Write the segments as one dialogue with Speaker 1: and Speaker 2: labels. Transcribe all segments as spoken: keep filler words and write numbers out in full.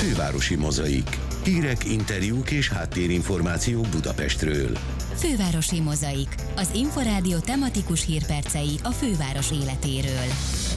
Speaker 1: Fővárosi Mozaik. Hírek, interjúk és háttérinformációk Budapestről.
Speaker 2: Fővárosi Mozaik. Az Inforádió tematikus hírpercei a főváros életéről.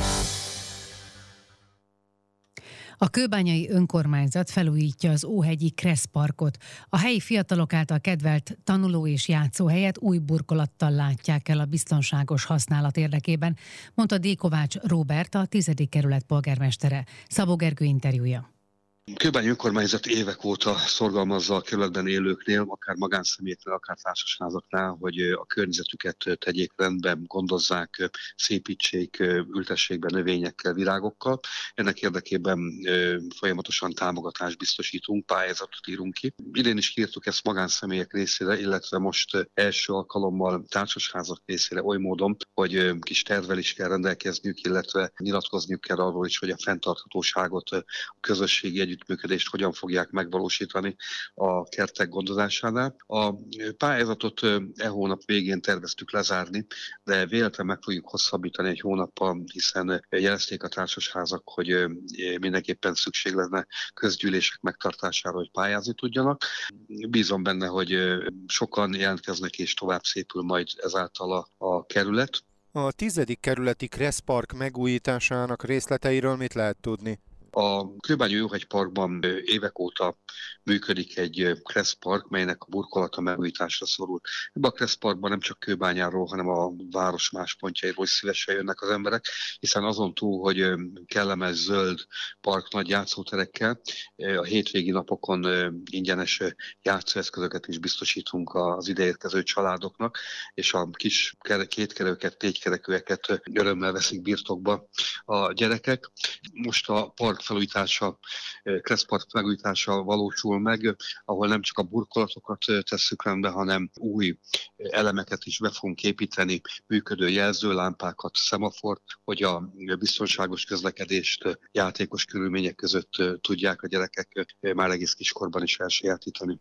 Speaker 3: A kőbányai önkormányzat felújítja az Óhegyi Kressz Parkot. A helyi fiatalok által kedvelt tanuló- és játszóhelyet új burkolattal látják el a biztonságos használat érdekében, mondta D. Kovács Róbert, a tizedik kerület polgármestere. Szabó Gergő interjúja.
Speaker 4: Kőbányi önkormányzat évek óta szorgalmazza a kerületben élőknél, akár magánszemélyeknél, akár társasházaknál, hogy a környezetüket tegyék rendben, gondozzák, szépítsék, ültessék be növényekkel, virágokkal. Ennek érdekében folyamatosan támogatást biztosítunk, pályázatot írunk ki. Idén is kiírtuk ezt magánszemélyek részére, illetve most első alkalommal társasházak részére oly módon, hogy kis tervvel is kell rendelkezniük, illetve nyilatkozniuk kell arról is, hogy a fenntarthatóságot, a közösségi együtt működést hogyan fogják megvalósítani a kertek gondozásánál. A pályázatot e hónap végén terveztük lezárni, de véletlenül meg fogjuk hosszabbítani egy hónappal, hiszen jelezték a társasházak, hogy mindenképpen szükség lenne közgyűlések megtartására, hogy pályázni tudjanak. Bízom benne, hogy sokan jelentkeznek és tovább szépül majd ezáltal a, a kerület.
Speaker 5: A tizedik kerületi Kressz Park megújításának részleteiről mit lehet tudni?
Speaker 4: A Kőbányi Óhegy Parkban évek óta működik egy Kressz Park, melynek a burkolata megújításra szorul. Ebben a Kressz Parkban nem csak Kőbányáról, hanem a város más pontjairól is szívesen jönnek az emberek, hiszen azon túl, hogy kellemes zöld park nagy játszóterekkel, a hétvégi napokon ingyenes játszóeszközöket is biztosítunk az ideérkező családoknak, és a kis kétkerőket, négykerekűeket örömmel veszik birtokba a gyerekek. Most a park felújítása, Kressz Park megújítása valósul meg, ahol nem csak a burkolatokat tesszük rendbe, hanem új elemeket is be fogunk építeni, működő jelzőlámpákat, szemafort, hogy a biztonságos közlekedést játékos körülmények között tudják a gyerekek már egész kiskorban is elsajátítani.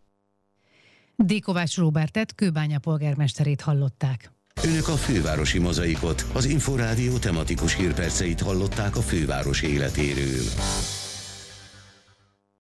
Speaker 3: D. Kovács Róbertet, Kőbánya polgármesterét hallották.
Speaker 1: Önök a Fővárosi Mozaikot, az Inforádió tematikus hírperceit hallották a főváros életéről.